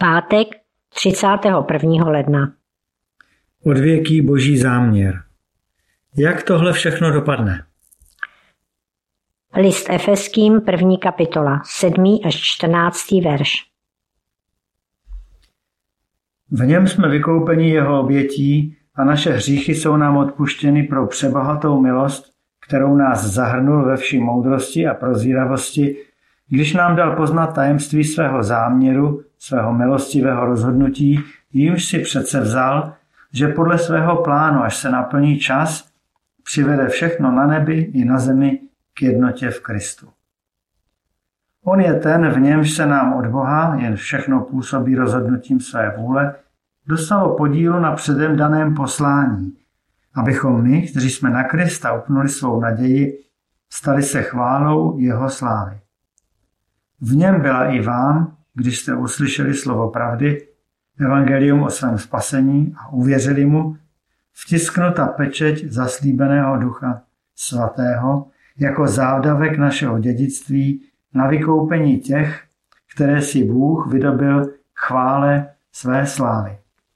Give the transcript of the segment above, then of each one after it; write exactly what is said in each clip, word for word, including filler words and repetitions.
Pátek třicátého prvního ledna. Odvěký boží záměr. Jak tohle všechno dopadne? List Efeským, první kapitola, sedmý až čtrnáctý verš. V něm jsme vykoupeni jeho obětí a naše hříchy jsou nám odpuštěny pro přebohatou milost, kterou nás zahrnul ve vší moudrosti a prozíravosti, když nám dal poznat tajemství svého záměru, svého milostivého rozhodnutí, jímž si přece vzal, že podle svého plánu, až se naplní čas, přivede všechno na nebi i na zemi k jednotě v Kristu. On je ten, v němž se nám od Boha, jen všechno působí rozhodnutím své vůle, dostalo podílu na předem daném poslání, abychom my, kteří jsme na Krista upnuli svou naději, stali se chválou jeho slávy. V něm byla i vám, když jste uslyšeli slovo pravdy, evangelium o svém spasení a uvěřili mu, vtisknuta pečeť zaslíbeného Ducha Svatého jako závdavek našeho dědictví na vykoupení těch, které si Bůh vydobil chvále své slávy.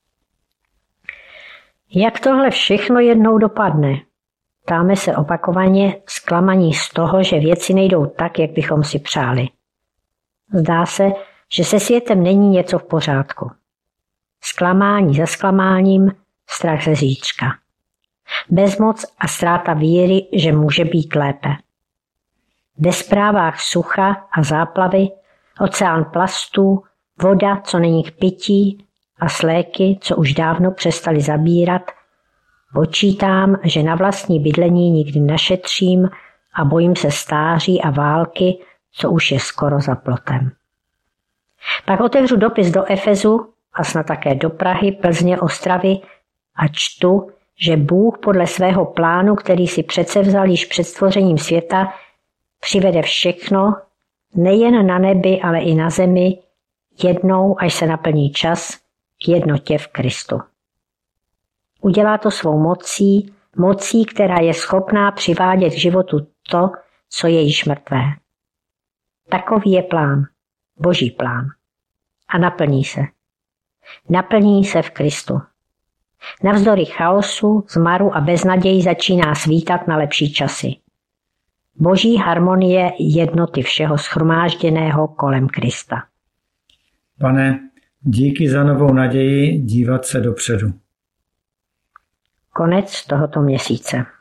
Jak tohle všechno jednou dopadne? Ptáme se opakovaně zklamaní z toho, že věci nejdou tak, jak bychom si přáli. Zdá se, že se světem není něco v pořádku. Zklamání za zklamáním, strach ze zítřka. Bezmoc a ztráta víry, že může být lépe. Ve zprávách sucha a záplavy, oceán plastů, voda, co není k pití a sléky, co už dávno přestali zabírat, počítám, že na vlastní bydlení nikdy nešetřím a bojím se stáří a války, co už je skoro za plotem. Pak otevřu dopis do Efezu a snad také do Prahy, Plzně, Ostravy a čtu, že Bůh podle svého plánu, který si předsevzal již před stvořením světa, přivede všechno, nejen na nebi, ale i na zemi, jednou, až se naplní čas, k jednotě v Kristu. Udělá to svou mocí, mocí, která je schopná přivádět k životu to, co je již mrtvé. Takový je plán, Boží plán. A naplní se. Naplní se v Kristu. Navzdory chaosu, zmaru a beznaději začíná svítat na lepší časy. Boží harmonie jednoty všeho shromážděného kolem Krista. Pane, díky za novou naději dívat se dopředu. Konec tohoto měsíce.